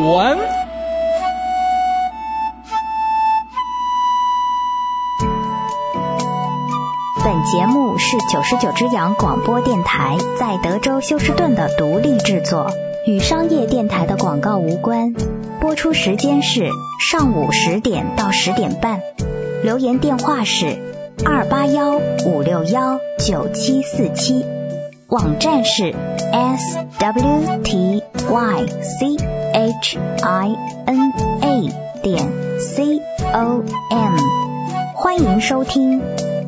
文。 本节目是99只羊广播电台在德州休斯顿的独立制作，与商业电台的广告无关。播出时间是上午10点到10点半。留言电话是281-561-9747。网站是 swtychina.com。欢迎收听。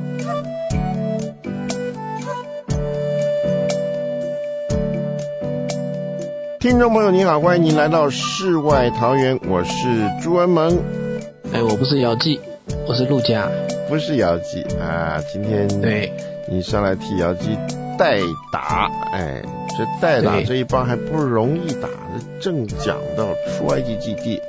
听众朋友你好，欢迎您来到世外桃源，我是朱文萌。 我不是姚记，我是陆家。 不是姚记啊，今天对你上来替姚记代打，这代打这一帮还不容易打，正讲到出埃及记第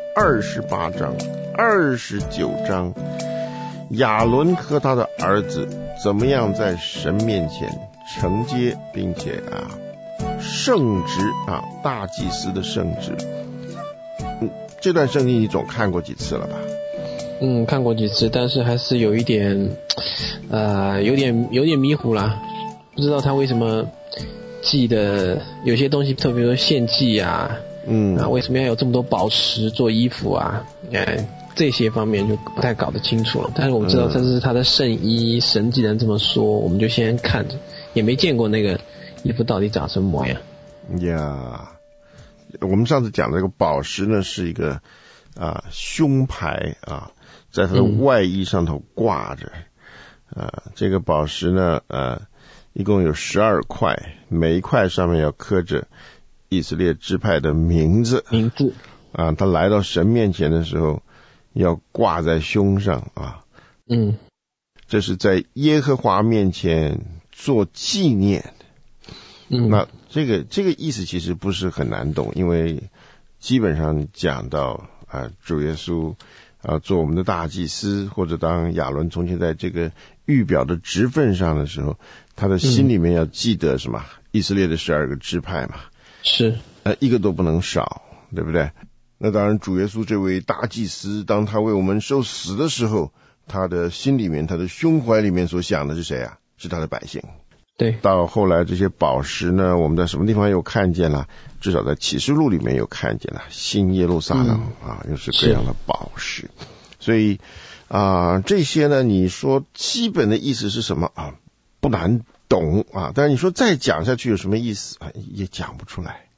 28章、29章，亚伦和他的儿子怎么样在神面前承接，并且圣职大祭司的圣职。这段圣经你总看过几次了吧？ 看过几次，但是还是有一点有点迷糊啦，不知道他为什么记的有些东西，特别说献祭为什么要有这么多宝石做衣服这些方面就不太搞得清楚了。但是我们知道这是他的圣衣，神既然这么说，我们就先看着，也没见过那个衣服到底长什么模样呀。我们上次讲的这个宝石呢，是一个胸牌在它的外衣上头挂着这个宝石呢一共有12块，每一块上面要刻着以色列支派的名字他来到神面前的时候要挂在胸上这是在耶和华面前做纪念。那这个意思其实不是很难懂，因为基本上讲到主耶稣做我们的大祭司，或者当亚伦从前在这个预表的职分上的时候，他的心里面要记得什么？以色列的12个支派嘛， 是一个都不能少，对不对？那当然主耶稣这位大祭司，当他为我们受死的时候，他的心里面，他的胸怀里面所想的是谁啊？是他的百姓。 对， 到后来这些宝石呢，我们在什么地方有看见了？至少在启示录里面有看见了，新耶路撒冷又是各样的宝石。所以这些呢，你说基本的意思是什么不难懂但是你说再讲下去有什么意思也讲不出来。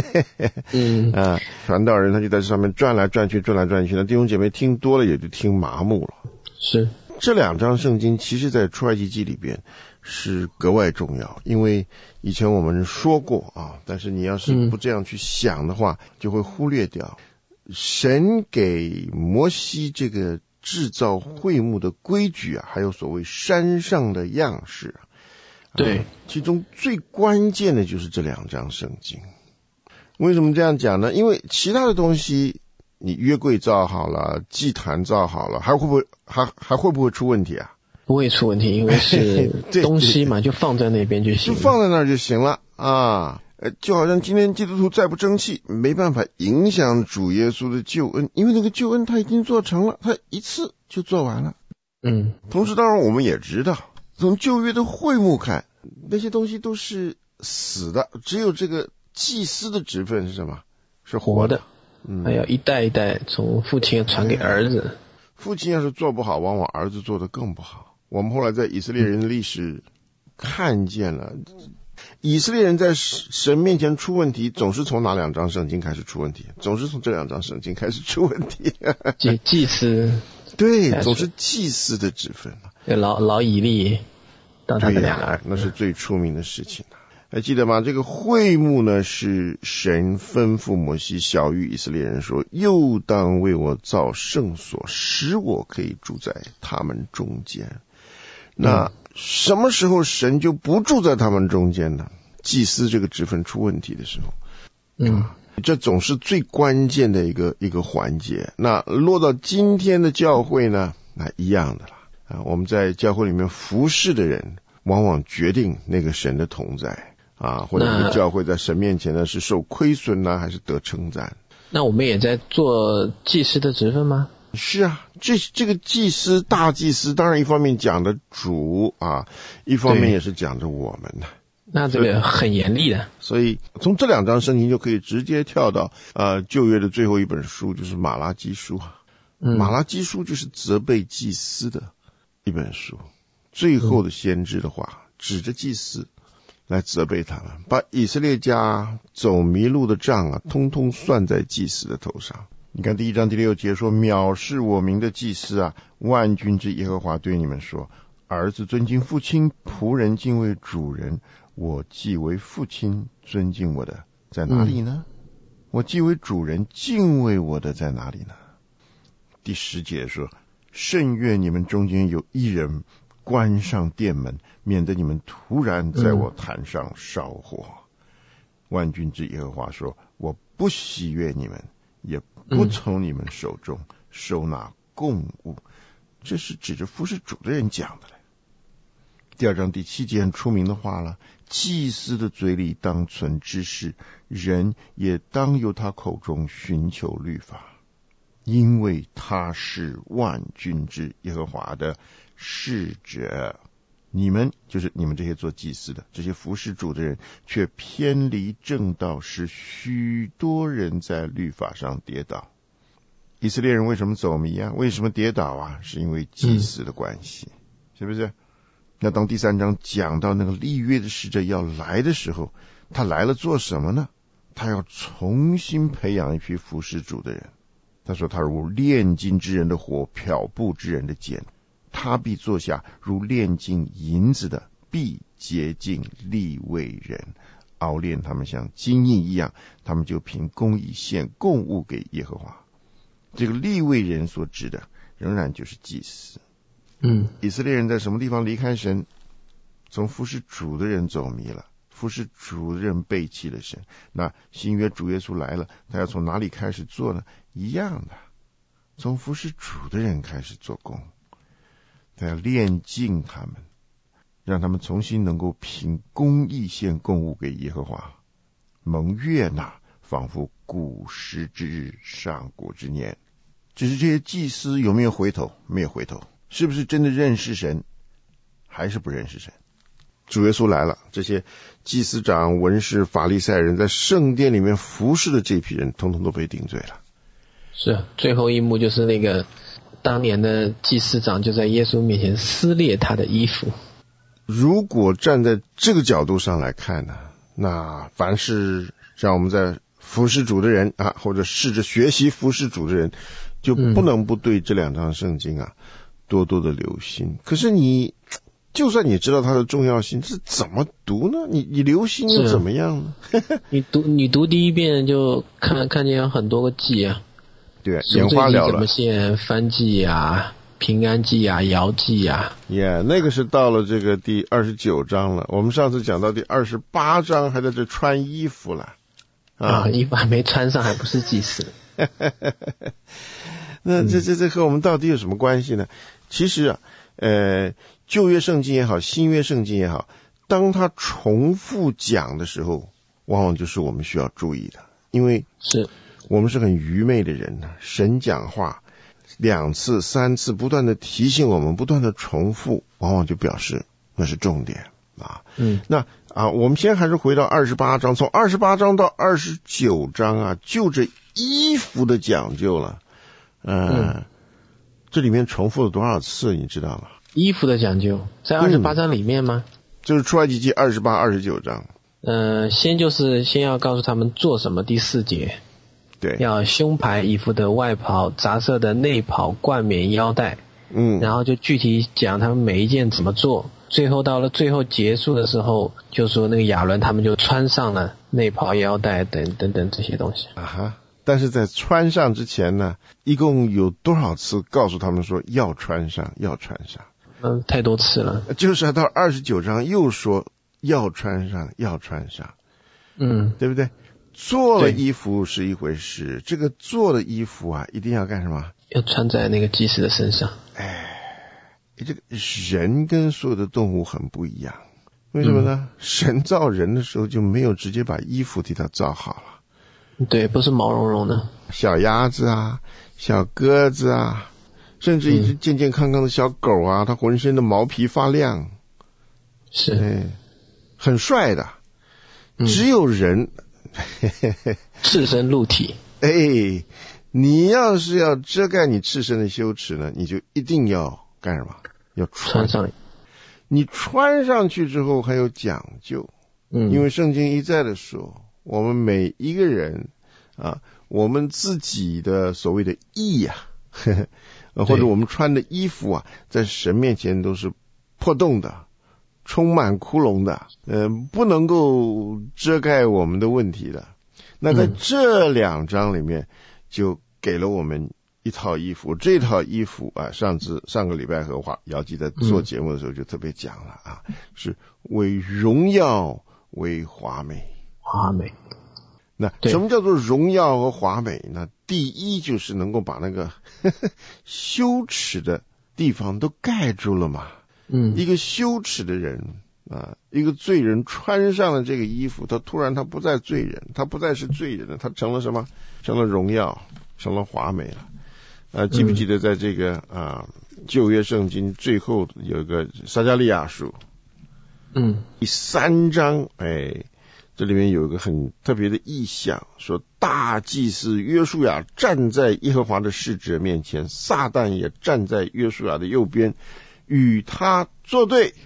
传道人他就在这上面转来转去，那弟兄姐妹听多了也就听麻木了。 是， 这2章圣经其实在出埃及记里边是格外重要，因为以前我们说过但是你要是不这样去想的话，就会忽略掉神给摩西这个制造会幕的规矩还有所谓山上的样式对， 其中最关键的就是这2章圣经。为什么这样讲呢？因为其他的东西你约柜造好了，祭坛造好了，还会不会出问题啊？ 不会出问题，因为是东西嘛，就放在那边就行了， 就放在那儿就行了就好像今天基督徒再不争气，没办法影响主耶稣的救恩，因为那个救恩他已经做成了，他一次就做完了。同时当然我们也知道，从旧约的会幕看，那些东西都是死的，只有这个祭司的职分是什么？是活的。 还要一代一代从父亲传给儿子。 父亲要是做不好，往往儿子做得更不好。我们后来在以色列人的历史看见了，以色列人在神面前出问题，总是从哪2章圣经开始出问题？总是从这2章圣经开始出问题。 祭司， 对，总是祭司的职分。 老以利当他的两个儿， 那是最出名的事情。还记得吗？这个会幕呢，是神吩咐摩西晓谕以色列人说，又当为我造圣所，使我可以住在他们中间。那什么时候神就不住在他们中间呢？祭司这个职分出问题的时候。这总是最关键的一个环节。那落到今天的教会呢，那一样的啦。我们在教会里面服侍的人，往往决定那个神的同在。或者是教会在神面前呢是受亏损呢，还是得称赞？ 那我们也在做祭司的职分吗？ 是啊，这个祭司大祭司，当然一方面讲的主啊，一方面也是讲着我们的。 那这个很严厉的。 所以从这2章圣经就可以直接跳到旧约的最后一本书，就是马拉基书。马拉基书就是责备祭司的一本书，最后的先知的话指着祭司来责备他们，把以色列家走迷路的账啊，通通算在祭司的头上。你看第1章第6节说，藐视我名的祭司啊，万军之耶和华对你们说，儿子尊敬父亲，仆人敬畏主人。我既为父亲尊敬我的在哪里呢？我既为主人敬畏我的在哪里呢？第10节说，甚愿你们中间有一人关上殿门，免得你们突然在我坛上烧火。万军之耶和华说，我不喜悦你们，也不从你们手中收纳供物。这是指着服侍主的人讲的。第2章第7节很出名的话了，祭司的嘴里当存知识，人也当由他口中寻求律法，因为他是万军之耶和华的使者。你们就是你们这些做祭司的，这些服侍主的人，却偏离正道，使许多人在律法上跌倒。以色列人为什么走迷啊？为什么跌倒啊？是因为祭司的关系，是不是？那当第3章讲到那个立约的使者要来的时候，他来了做什么呢？他要重新培养一批服侍主的人。他说，他如炼金之人的火，漂布之人的碱，他必坐下，如炼金银子的，必洁净利未人，熬炼他们像金印一样，他们就凭公义献供物给耶和华。这个利未人所指的仍然就是祭司。以色列人在什么地方离开神？从服侍主的人走迷了，服侍主的人背弃了神。那新约主耶稣来了，他要从哪里开始做呢？一样的，从服侍主的人开始做工。他要炼净他们，让他们重新能够凭公义献供物给耶和华，蒙悦纳，仿佛古时之日，上古之年。只是这些祭司有没有回头？没有回头。是不是真的认识神？还是不认识神？主耶稣来了，这些祭司长、文士、法利赛人在圣殿里面服侍的这批人，统统都被定罪了。 是，最后一幕就是那个当年的祭司长就在耶稣面前撕裂他的衣服。 如果站在这个角度上来看呢，那凡是像我们在服侍主的人啊，或者试着学习服侍主的人，就不能不对这2章圣经啊多多的留心。可是你就算你知道它的重要性，是怎么读呢？你留心又怎么样呢？ 你读第一遍就看见有很多个祭啊， 对，眼花缭乱。 怎么献燔祭啊、平安祭啊、摇祭啊。 那个是到了这个第29章了。我们上次讲到第28章还在这穿衣服了啊， 衣服还没穿上，还不是祭司。 那这和我们到底有什么关系呢？其实啊，旧约圣经也好，新约圣经也好，当它重复讲的时候，往往就是我们需要注意的，因为是我们是很愚昧的人呢。神讲话2次、3次，不断的提醒我们，不断的重复，往往就表示那是重点啊。那我们先还是回到28章，从28章到29章啊，就这衣服的讲究了。这里面重复了多少次你知道吗？ 衣服的讲究在28章里面吗？ 就是出埃及记28、29章。 先要告诉他们做什么。第4节， 对， 要胸牌、以弗的外袍、杂色的内袍、冠冕、腰带。然后就具体讲他们每一件怎么做。最后到了最后结束的时候，就说那个亚伦他们就穿上了内袍、腰带等等这些东西。 但是在穿上之前呢，一共有多少次告诉他们说要穿上，要穿上？ 太多次了。 就是到29章又说要穿上，要穿上。对不对？做了衣服是一回事，这个做的衣服啊，一定要干什么？ 要穿在那个祭司的身上。 这个人跟所有的动物很不一样，为什么呢？神造人的时候就没有直接把衣服替他造好了。 对，不是毛茸茸的。 小鸭子啊，小鸽子啊，甚至一只健健康康的小狗啊，它浑身的毛皮发亮， 是， 很帅的。只有人赤身露体。 你要是要遮盖你赤身的羞耻呢，你就一定要干什么？要穿上。你穿上去之后还有讲究，因为圣经一再的说，我们每一个人啊，我们自己的所谓的义啊，或者我们穿的衣服啊，在神面前都是破洞的，充满窟窿的，不能够遮盖我们的问题的。那在这2章里面就给了我们一套衣服，这套衣服啊，上个礼拜和姚记在做节目的时候就特别讲了啊，是为荣耀为华美。那什么叫做荣耀和华美呢？第一就是能够把那个羞耻的地方都盖住了嘛。一个羞耻的人啊，一个罪人穿上了这个衣服，他突然他不再罪人，他不再是罪人了，他成了什么？成了荣耀，成了华美了。记不记得在这个旧约圣经最后有一个撒迦利亚书，第3章，这里面有一个很特别的意象，说大祭司约书亚站在耶和华的使者面前，撒旦也站在约书亚的右边，与他作对。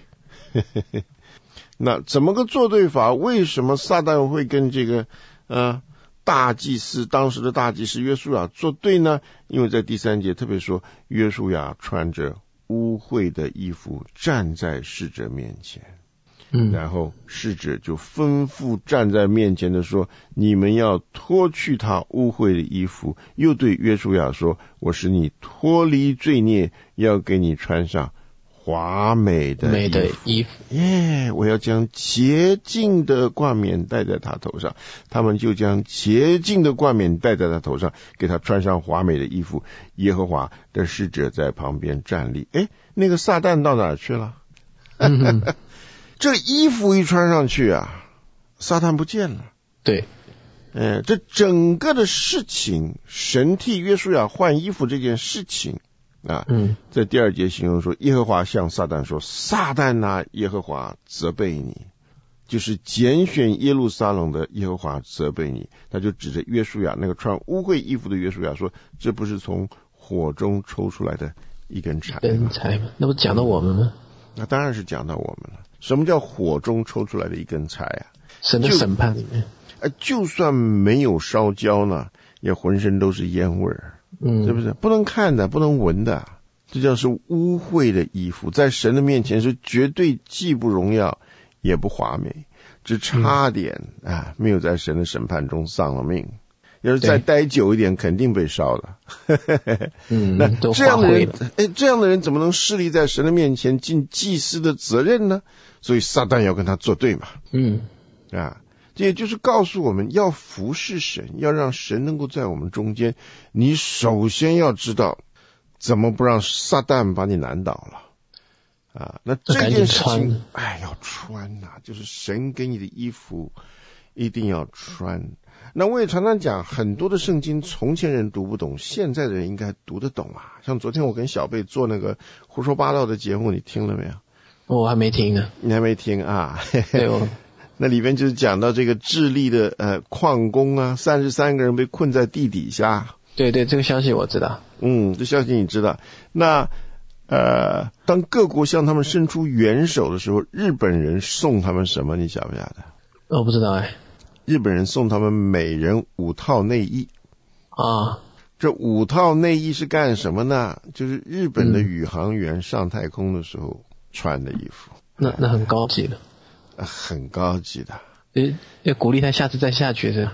那怎么个作对法？为什么撒旦会跟这个大祭司，当时的大祭司约书亚作对呢？因为在第3节特别说，约书亚穿着污秽的衣服站在使者面前，然后使者就吩咐站在面前的说，你们要脱去他污秽的衣服，又对约书亚说，我使你脱离罪孽，要给你穿上华美的衣服。我要将洁净的冠冕戴在他头上。他们就将洁净的冠冕戴在他头上，给他穿上华美的衣服。耶和华的使者在旁边站立。那个撒旦到哪儿去了？这衣服一穿上去啊，撒旦不见了。 对， 这整个的事情，神替约书亚换衣服这件事情在第2节形容说，耶和华向撒旦说，撒旦啊，耶和华责备你，就是拣选耶路撒冷的耶和华责备你。他就指着约书亚那个穿污秽衣服的约书亚说，这不是从火中抽出来的一根柴吗？ 那不讲到我们吗？ 那当然是讲到我们了。什么叫火中抽出来的一根柴啊？ 神的审判里面， 就算没有烧焦呢，也浑身都是烟味儿。是不是不能看的，不能闻的？这叫是污秽的衣服，在神的面前是绝对既不荣耀也不华美，只差点没有在神的审判中丧了命。要是再待久一点，肯定被烧了。那这样的人怎么能势立在神的面前尽祭司的责任呢？所以撒旦要跟他作对嘛。这也就是告诉我们，要服侍神，要让神能够在我们中间，你首先要知道怎么不让撒旦把你难倒了。那这件事情要穿就是神给你的衣服一定要穿。那我也常常讲，很多的圣经从前人读不懂，现在的人应该读得懂啊。像昨天我跟小贝做那个胡说八道的节目，你听了没有？ 我还没听呢。 你还没听啊？ 对那里面就是讲到这个智利的矿工啊，33个人被困在地底下。 对，这个消息我知道。 这消息你知道。那当各国向他们伸出援手的时候，日本人送他们什么？你晓不晓得？ 我不知道日本人送他们每人5套内衣。这5套内衣是干什么呢？就是日本的宇航员上太空的时候穿的衣服。 那很高级的。 很高级的。 要鼓励他下次再下去是吧？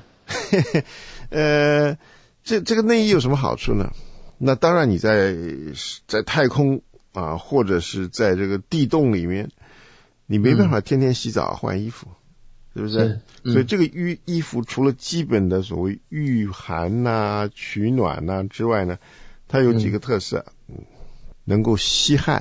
这个内衣有什么好处呢？那当然你在太空或者是在这个地洞里面，你没办法天天洗澡换衣服，是不是？所以这个衣服除了基本的所谓御寒取暖之外呢，它有几个特色。能够吸汗，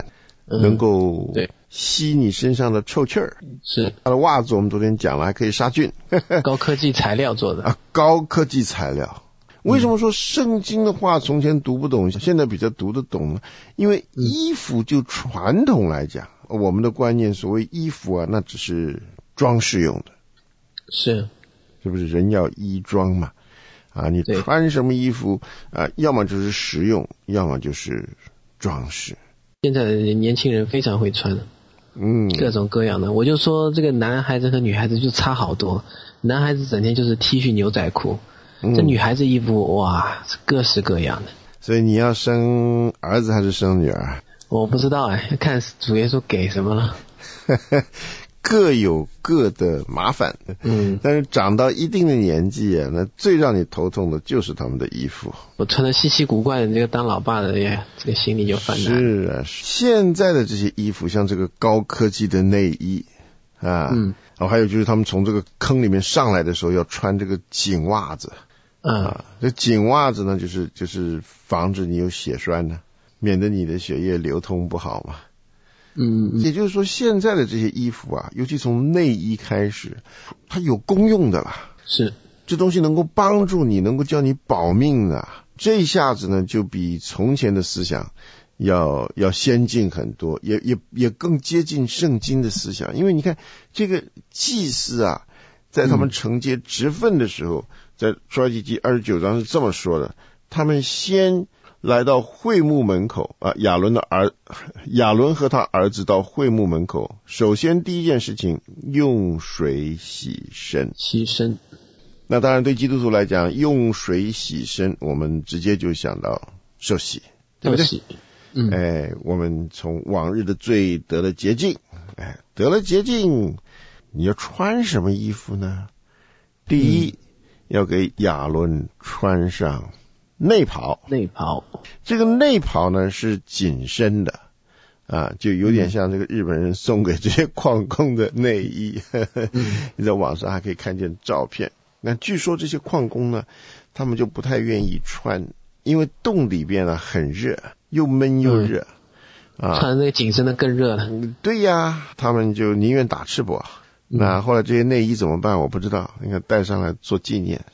能够对吸你身上的臭气儿。 是它的袜子我们昨天讲了，还可以杀菌。 高科技材料做的高科技材料。为什么说圣经的话从前读不懂，现在比较读得懂呢？因为衣服就传统来讲，我们的观念所谓衣服啊，那只是装饰用的， 是不是？人要衣装嘛，你穿什么衣服要么就是实用，要么就是装饰。 现在的年轻人非常会穿，各种各样的。我就说这个男孩子和女孩子就差好多，男孩子整天就是 T 恤牛仔裤，这女孩子衣服哇，各式各样的。 所以你要生儿子还是生女儿？ 我不知道看主耶稣给什么了。 各有各的麻烦，但是长到一定的年纪那最让你头痛的就是他们的衣服。 我穿的稀奇古怪的，这个当老爸的这个心里就烦难。 是啊，现在的这些衣服，像这个高科技的内衣还有就是他们从这个坑里面上来的时候要穿这个紧袜子这紧袜子呢，就是防止你有血栓呢，免得你的血液流通不好嘛。也就是说现在的这些衣服尤其从内衣开始，它有功用的啦。是，这东西能够帮助你，能够叫你保命的。这一下子呢，就比从前的思想要先进很多，也更接近圣经的思想。因为你看这个祭司在他们承接职分的时候，在出埃及记29章是这么说的：他们先来到会幕门口亚伦和他儿子到会幕门口，首先第一件事情用水洗身。那当然对基督徒来讲，用水洗身我们直接就想到受洗，对不对？我们从往日的罪得了洁净，得了洁净，你要穿什么衣服呢？第一，要给亚伦穿上内袍。这个内袍呢是紧身的就有点像这个日本人送给这些矿工的内衣你在网上还可以看见照片。那据说这些矿工呢，他们就不太愿意穿，因为洞里边很热，又闷又热穿那个紧身的更热了。 对呀，他们就宁愿打赤膊。那后来这些内衣怎么办我不知道，应该带上来做纪念。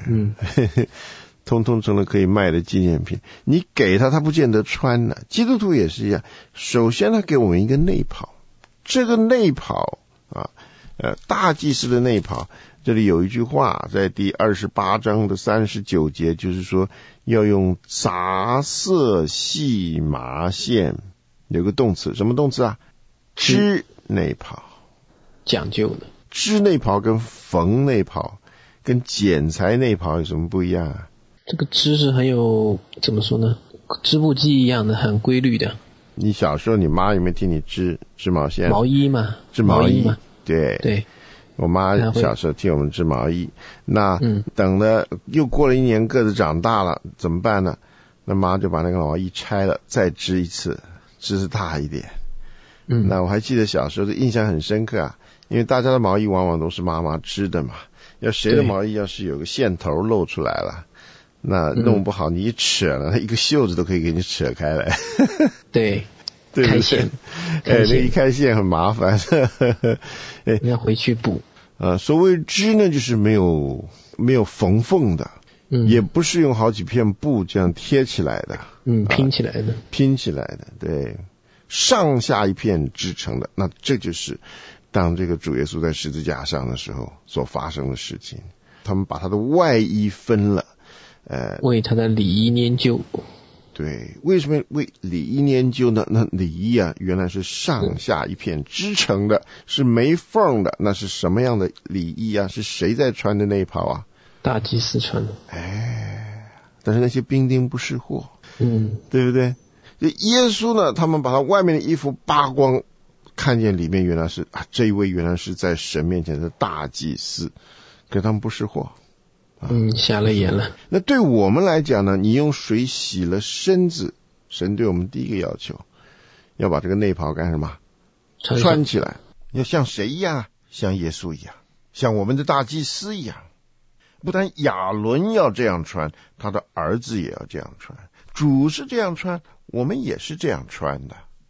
通通成了可以卖的纪念品。你给他不见得穿的。基督徒也是一样，首先他给我们一个内袍。这个内袍大祭司的内袍，这里有一句话在第28章的39节，就是说要用杂色细麻线，有个动词，什么动词织内袍。 讲究的。 织内袍跟缝内袍跟剪裁内袍有什么不一样这个织是很有，怎么说呢，织布机一样的，很规律的。 你小时候你妈有没有替你织毛线？ 毛衣嘛。 织毛衣嘛。 对，我妈小时候替我们织毛衣。那等了又过了1年，个子长大了怎么办呢？那妈就把那个毛衣拆了，再织一次，织大一点。那我还记得小时候的印象很深刻因为大家的毛衣往往都是妈妈织的嘛，要谁的毛衣要是有个线头露出来了，那弄不好你一扯了，一个袖子都可以给你扯开来。 对， 开线。那一开线很麻烦。 你要回去补。 所谓织呢，就是没有缝缝的，也不是用好几片布这样贴起来的， 拼起来的， 对，上下一片织成的。那这就是当这个主耶稣在十字架上的时候所发生的事情。他们把他的外衣分了， 为他的里衣拈阄。 对，为什么为里衣拈阄呢？那里衣原来是上下一片织成的，是没缝的。那是什么样的里衣是谁在穿的内袍大祭司穿的。 但是那些兵丁不识货，对不对？耶稣呢，他们把他外面的衣服扒光，看见里面原来是这一位原来是在神面前的大祭司，可他们不识货。 瞎了眼了。 那对我们来讲呢，你用水洗了身子，神对我们第一个要求，要把这个内袍干什么？穿起来。要像谁一样？像耶稣一样，像我们的大祭司一样。不但亚伦要这样穿，他的儿子也要这样穿。主是这样穿，我们也是这样穿的。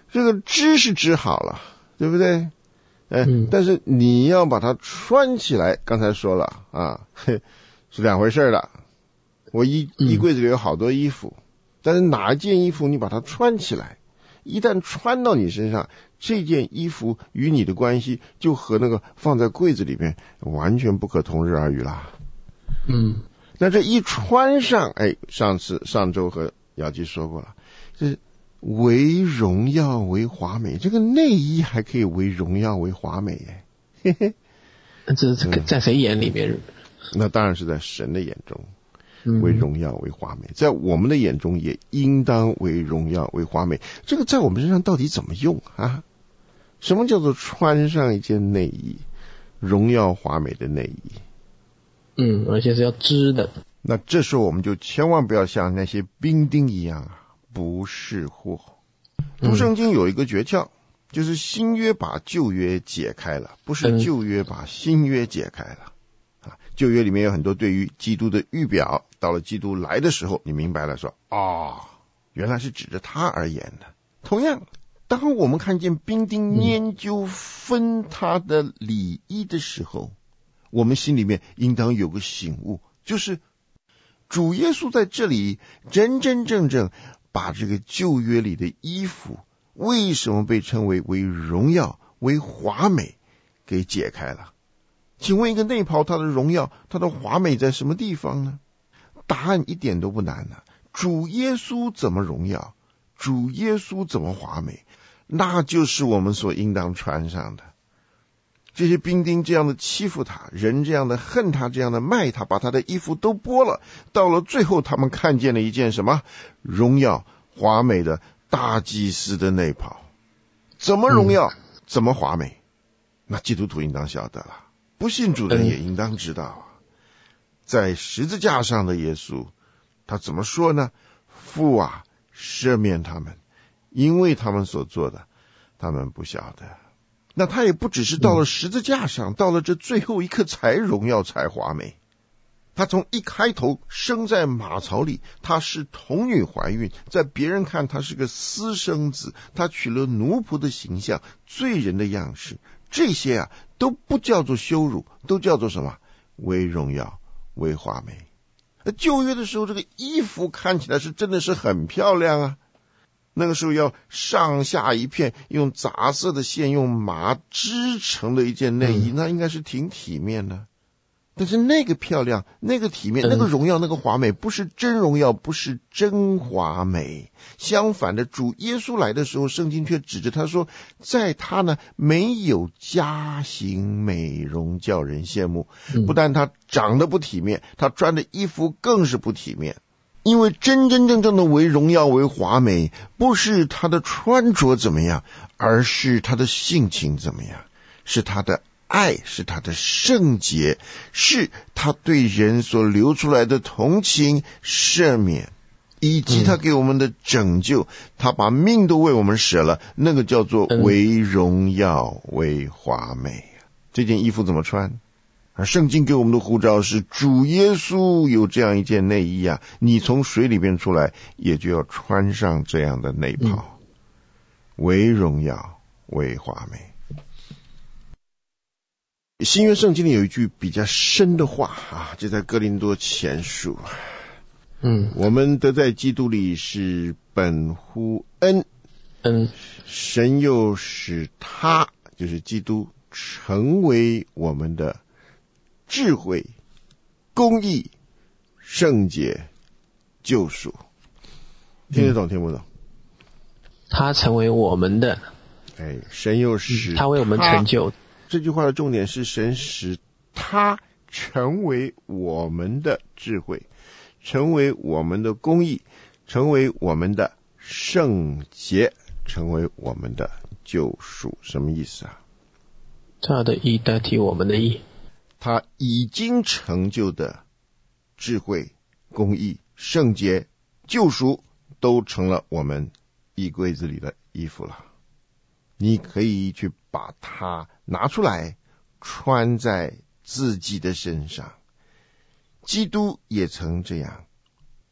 这个织是织好了，对不对？但是你要把它穿起来，刚才说了啊，是两回事了。我衣柜子里有好多衣服，但是哪一件衣服你把它穿起来，一旦穿到你身上，这件衣服与你的关系就和那个放在柜子里面完全不可同日而语啦。那这一穿上，上周和姚基说过了，是为荣耀为华美，这个内衣还可以为荣耀为华美耶。 这是在谁眼里面？ 那当然是在神的眼中，为荣耀为华美，在我们的眼中也应当为荣耀为华美。这个在我们身上到底怎么用啊？什么叫做穿上一件内衣，荣耀华美的内衣？ 而且是要织的。 那这时候我们就千万不要像那些兵丁一样不识货。读圣经有一个诀窍，就是新约把旧约解开了，不是旧约把新约解开了。旧约里面有很多对于基督的预表，到了基督来的时候，你明白了说，原来是指着他而言的。同样，当我们看见兵丁研究分他的礼衣的时候，我们心里面应当有个醒悟，就是主耶稣在这里真真正正把这个旧约里的衣服为什么被称为荣耀为华美给解开了。请问一个内袍它的荣耀它的华美在什么地方呢？答案一点都不难呢。主耶稣怎么荣耀，主耶稣怎么华美，那就是我们所应当穿上的。这些兵丁这样的欺负他，人这样的恨他，这样的卖他，把他的衣服都剥了，到了最后他们看见了一件什么？荣耀华美的大祭司的内袍。怎么荣耀，怎么华美，那基督徒应当晓得了，不信主的人也应当知道在十字架上的耶稣他怎么说呢？父啊，赦免他们，因为他们所做的他们不晓得。那他也不只是到了十字架上，到了这最后一刻才荣耀才华美。他从一开头生在马槽里，他是童女怀孕，在别人看他是个私生子，他取了奴仆的形象，罪人的样式，这些都不叫做羞辱，都叫做什么？为荣耀为华美。旧约的时候，这个衣服看起来是真的是很漂亮啊，那个时候要上下一片用杂色的线用麻织成的一件内衣，那应该是挺体面的。但是那个漂亮，那个体面，那个荣耀，那个华美，不是真荣耀，不是真华美。相反的，主耶稣来的时候，圣经却指着他说，在他呢没有佳形美容叫人羡慕。不但他长得不体面，他穿的衣服更是不体面。因为真真正正的为荣耀为华美，不是他的穿着怎么样，而是他的性情怎么样，是他的爱，是他的圣洁，是他对人所流出来的同情赦免，以及他给我们的拯救，他把命都为我们舍了，那个叫做为荣耀为华美。这件衣服怎么穿？而圣经给我们的呼召是主耶稣有这样一件内衣你从水里边出来也就要穿上这样的内袍，为荣耀为华美。新约圣经里有一句比较深的话就在哥林多前书，我们得在基督里是本乎恩，神又使他就是基督成为我们的智慧、公义、圣洁、救赎。听得懂听不懂？ 他成为我们的， 神又使他为我们成就。 这句话的重点是神使他成为我们的智慧，成为我们的公义，成为我们的圣洁，成为我们的救赎。什么意思他的义代替我们的义， 他已经成就的智慧、公义、圣洁、救赎都成了我们衣柜子里的衣服了。你可以去把它拿出来穿在自己的身上。基督也曾这样，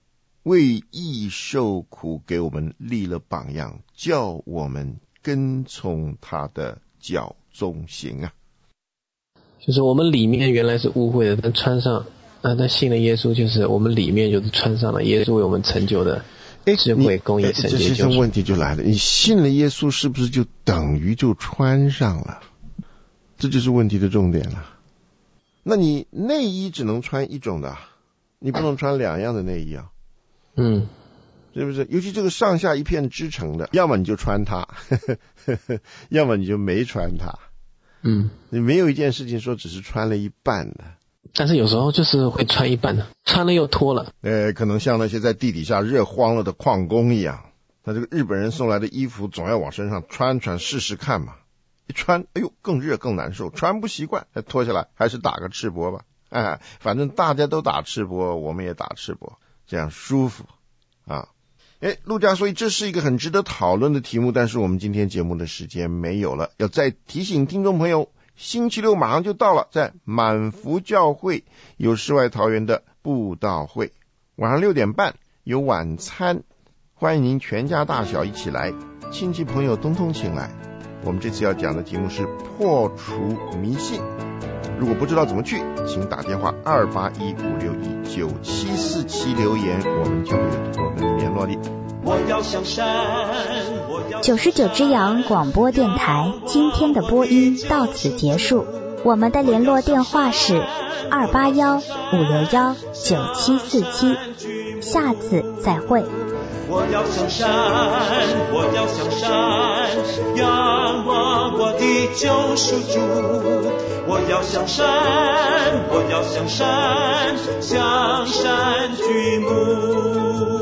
为义受苦，给我们立了榜样，叫我们跟从他的脚中行啊。 就是我们里面原来是污秽的，但穿上但信了耶稣，就是我们里面就是穿上了耶稣为我们成就的智慧、公义、圣洁、救赎。 这问题就来了，你信了耶稣是不是就等于就穿上了？这就是问题的重点了。那你内衣只能穿一种的，你不能穿两样的内衣啊。是不是？尤其这个上下一片织成的，要么你就穿它，要么你就没穿它。你没有一件事情说只是穿了一半的。 但是有时候就是会穿一半的，穿了又脱了。 可能像那些在地底下热慌了的矿工一样，那这个日本人送来的衣服总要往身上穿试试看嘛。一穿，哎呦，更热更难受，穿不习惯，脱下来还是打个赤膊吧。反正大家都打赤膊，我们也打赤膊，这样舒服啊。陆家，所以这是一个很值得讨论的题目，但是我们今天节目的时间没有了，要再提醒听众朋友，星期六马上就到了，在满福教会有世外桃源的布道会，晚上6点半有晚餐，欢迎您全家大小一起来，亲戚朋友通通请来。我们这次要讲的题目是破除迷信，如果不知道怎么去，请打电话281-561-9747留言，我们就会有我们的联络力。 我要向山 99只羊广播电台今天的播音到此结束，我们的联络电话是281-561-9747，下次再会。 我要向山，我要向山，仰望我的救赎主。我要向山，我要向山，向山举目。